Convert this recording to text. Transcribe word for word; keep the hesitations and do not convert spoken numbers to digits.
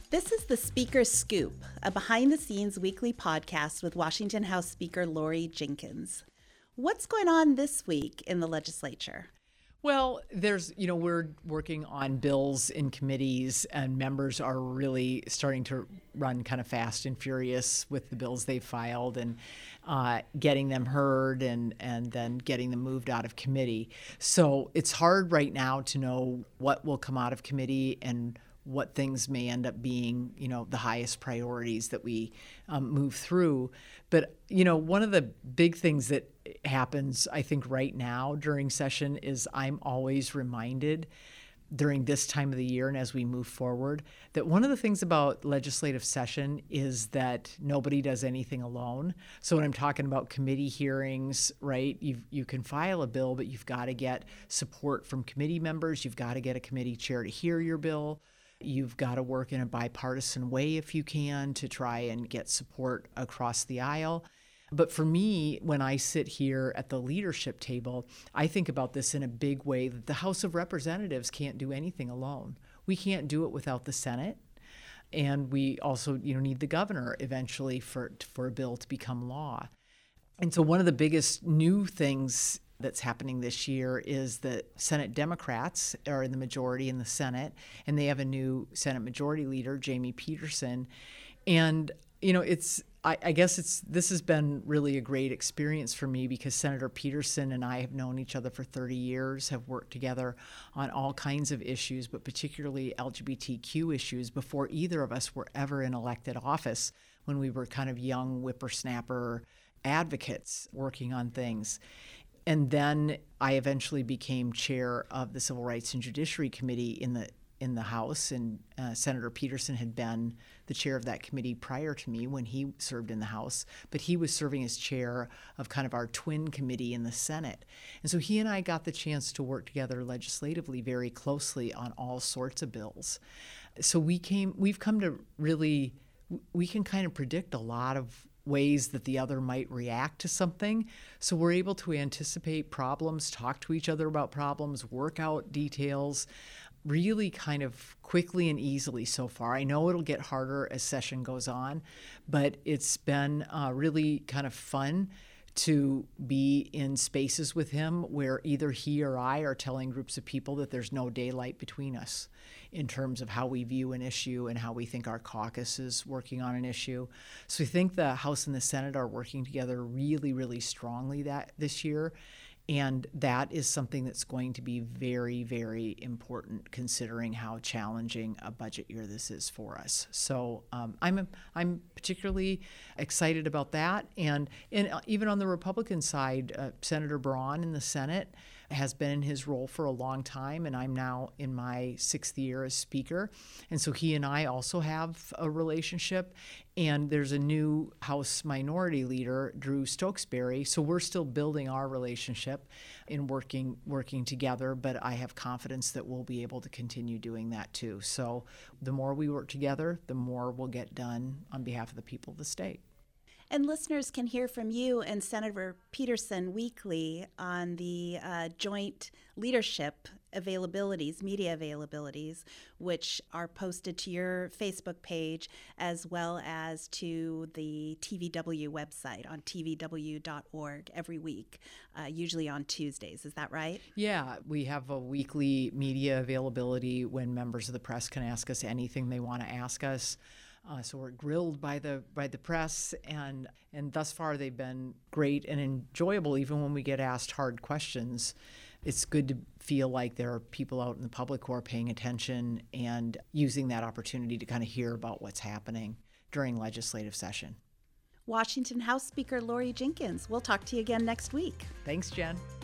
This is the Speaker's Scoop, a behind-the-scenes weekly podcast with Washington House Speaker Laurie Jinkins. What's going on this week in the legislature? Well, there's, you know, we're working on bills in committees, and members are really starting to run kind of fast and furious with the bills they've filed and uh, getting them heard and, and then getting them moved out of committee. So it's hard right now to know what will come out of committee and what things may end up being, you know, the highest priorities that we um, move through. But, you know, one of the big things that happens, I think, right now during session is I'm always reminded during this time of the year and as we move forward that one of the things about legislative session is that nobody does anything alone. So when I'm talking about committee hearings, right, you you can file a bill, but you've got to get support from committee members. You've got to get a committee chair to hear your bill. You've got to work in a bipartisan way if you can to try and get support across the aisle. But for me, when I sit here at the leadership table, I think about this in a big way that the House of Representatives can't do anything alone. We can't do it without the Senate. And we also, you know, need the governor eventually for, for a bill to become law. And so one of the biggest new things that's happening this year is that Senate Democrats are in the majority in the Senate, and they have a new Senate Majority Leader, Jamie Peterson. And, you know, it's, I, I guess it's, this has been really a great experience for me because Senator Peterson and I have known each other for thirty years, have worked together on all kinds of issues, but particularly L G B T Q issues before either of us were ever in elected office, when we were kind of young whippersnapper advocates working on things. And then I eventually became chair of the Civil Rights and Judiciary Committee in the in the House, and uh, Senator Peterson had been the chair of that committee prior to me when he served in the House, but he was serving as chair of kind of our twin committee in the Senate. And so he and I got the chance to work together legislatively very closely on all sorts of bills. So we came, we've come to really, we can kind of predict a lot of ways that the other might react to something. So we're able to anticipate problems, talk to each other about problems, work out details, really kind of quickly and easily so far. I know it'll get harder as session goes on, but it's been uh, really kind of fun to be in spaces with him where either he or I are telling groups of people that there's no daylight between us in terms of how we view an issue and how we think our caucus is working on an issue. So we think the House and the Senate are working together really, really strongly that this year. And that is something that's going to be very, very important considering how challenging a budget year this is for us. So um, I'm I'm particularly excited about that. And, and even on the Republican side, uh, Senator Braun in the Senate has been in his role for a long time, and I'm now in my sixth year as Speaker. And so he and I also have a relationship. And there's a new House Minority Leader, Drew Stokesbury. So we're still building our relationship and working working together, but I have confidence that we'll be able to continue doing that too. So the more we work together, the more we'll get done on behalf of the people of the state. And listeners can hear from you and Senator Peterson weekly on the uh, joint leadership availabilities, media availabilities, which are posted to your Facebook page as well as to the T V W website on T V W dot org every week, uh, usually on Tuesdays. Is that right? Yeah, we have a weekly media availability when members of the press can ask us anything they want to ask us. Uh, so we're grilled by the by the press, and and thus far they've been great and enjoyable. Even when we get asked hard questions, it's good to feel like there are people out in the public who are paying attention and using that opportunity to kind of hear about what's happening during legislative session. Washington House Speaker Laurie Jinkins. We'll talk to you again next week. Thanks, Jen.